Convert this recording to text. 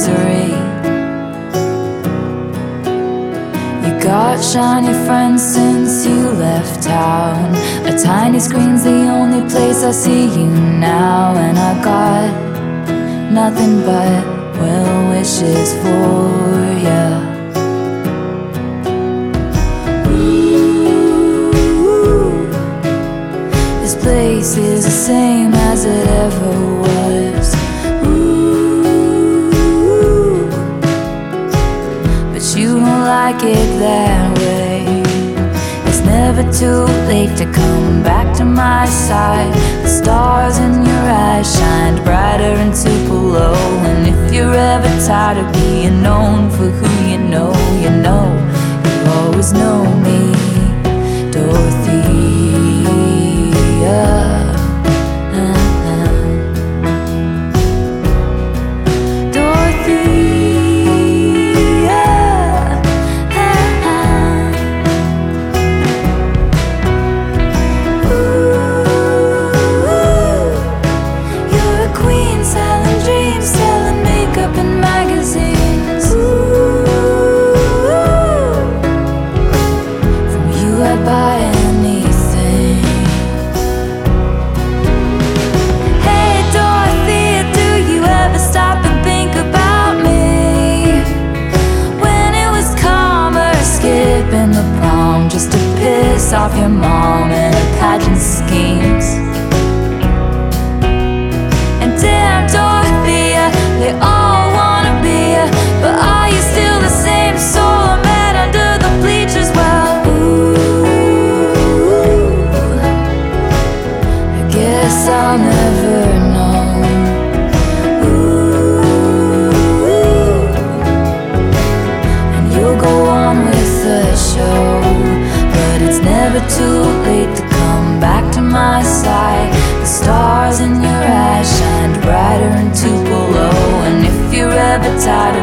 misery. You got shiny friends since you left town. A tiny screen's the only place I see you now. And I got nothing but well wishes for you. This place is the same as it ever was. But you don't like it that way. It's never too late to come back to my side. The stars in your eyes shined brighter in Tupelo. And if you're ever tired of being known for who you know, you'll always know me, Dorothea. Buy anything. Hey Dorothea, do you ever stop and think about me? When it was calmer, skipping the prom just to piss off your mom and her pageant schemes. And damn Dorothea, they all wanna be you, but are you still the same soul I met under the bleachers? Well, guess I'll never know. And you'll go on with the show, but it's never too late to come back to my side. The stars in your eyes shined brighter in Tupelo. And if you're ever tired